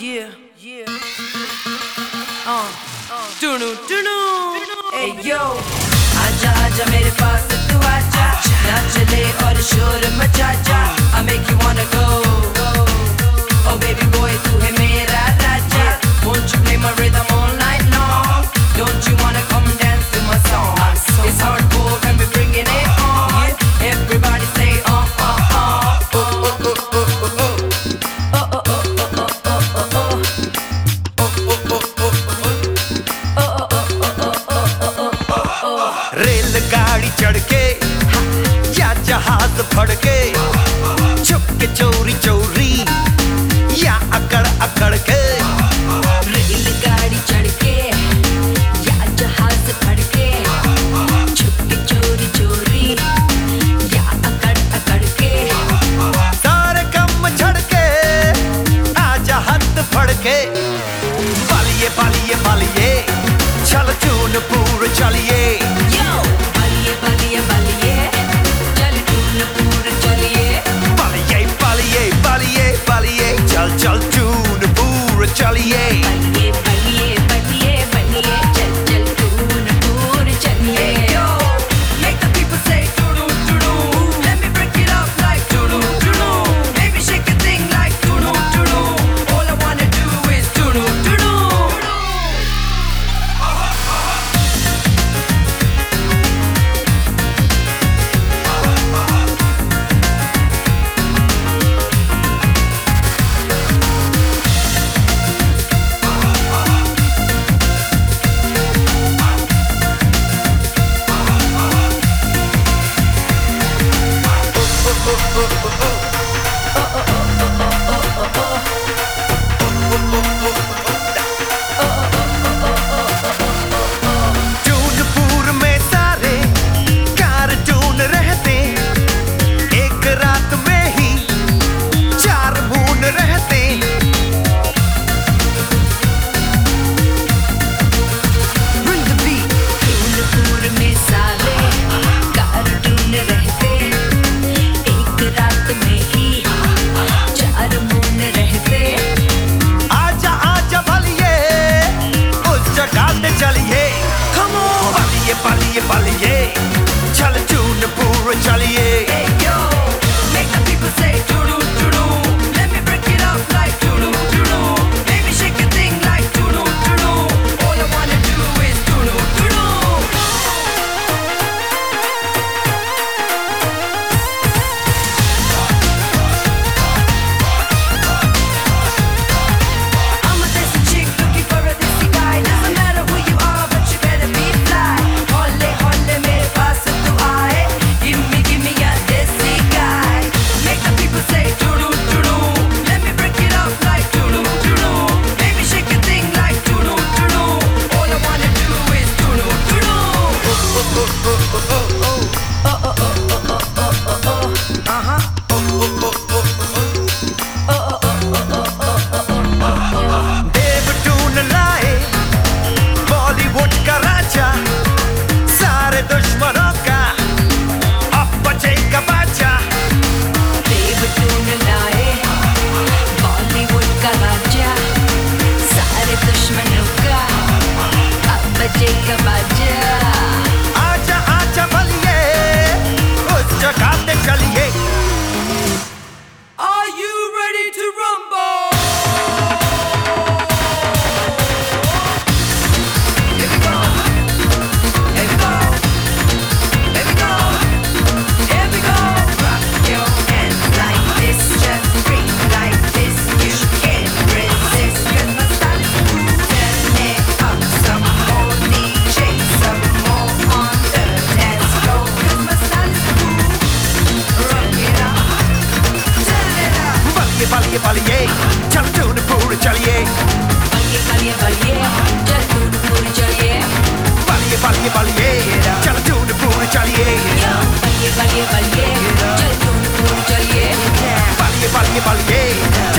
Yeah, yeah. Dunu, dunu. Hey yo, आजा आजा मेरे पास तू आजा, नाच ले और शोर मचा जा. I make you wanna go. Oh baby boy, तू है मेरा राजा. Won't you play my rhythm all night long? Don't you wanna come dance to my song? It's hardcore and we're bringing it on. Everybody say रेलगाड़ी चढ़ के या जहाज फड़ के, छुप के चोरी चोरी या अकड़ अकड़ के. रेलगाड़ी चढ़ के या जहाज फड़ के, छुप के चोरी चोरी या अकड़ अकड़ के. सारे कम छड़ के आजा हाथ फड़ के. पालिए पालिए पालिए चल जूनपुर चलिए. पालिए पालिए पालिए चल जूनपुर चलिए. पालिए पालिए पालिए पालिए चल चल जूनपुर चलिए. पालिए पालिए पालिए पालिए चल चल जूनपुर चलिए. Make the people say doo doo doo. Let me break it up like doo doo doo. Baby shake a thing like doo doo doo. All I wanna do is doo doo doo. जूनपुर में सारे cartoon रहते, एक रात में ही 4 moon रहते. Bring the beat. Junpur में सारे कारटून रहते, एक रात में ही 4 मून रहते. आजा आजा भलिए उस जगह पे चलिए. पालिए पालिए पालिए चल जूनपुर चलिए. Hey yo, make the people say doo doo doo doo. Let me break it up like doo doo doo doo. Baby shake a thing like doo doo doo doo. All I wanna do is doo doo doo doo. I'm a desi chick looking for a desi guy. Doesn't matter who you are, but you better be fly. Holle holle mere paas tu aaye. Give me a desi guy. Make the people say doo doo doo doo. Let me break it up like doo doo doo doo. Baby shake a thing like doo doo doo doo. All I wanna do is doo doo doo doo. देवटून लाए बॉलीवुड का राजा, सारे दुश्मनों का अब बचेगा बाजा. देवटून लाए बॉलीवुड का राजा, सारे दुश्मनों का अब बजेगा बाजा. आजा आजा भलिए उस जगह पे चलिए. Are you ready to rumble? Here we go. Here we go. Here we go. Here we go. Rock your hands like this, just breathe like this. You can't resist, 'cause my style is cool. Turn it up some more, DJ, some more on the dance floor. 'Cause my style is cool. Rock it up, turn it up. पालिए पालिए पालिए चल जूनपुर चलिए. पालिए पालिए पालिए चल जूनपुर चलिए. पालिए पालिए पालिए चल जूनपुर चलिए. पालिए पालिए पालिए चल जूनपुर चलिए. पालिए पालिए पालिए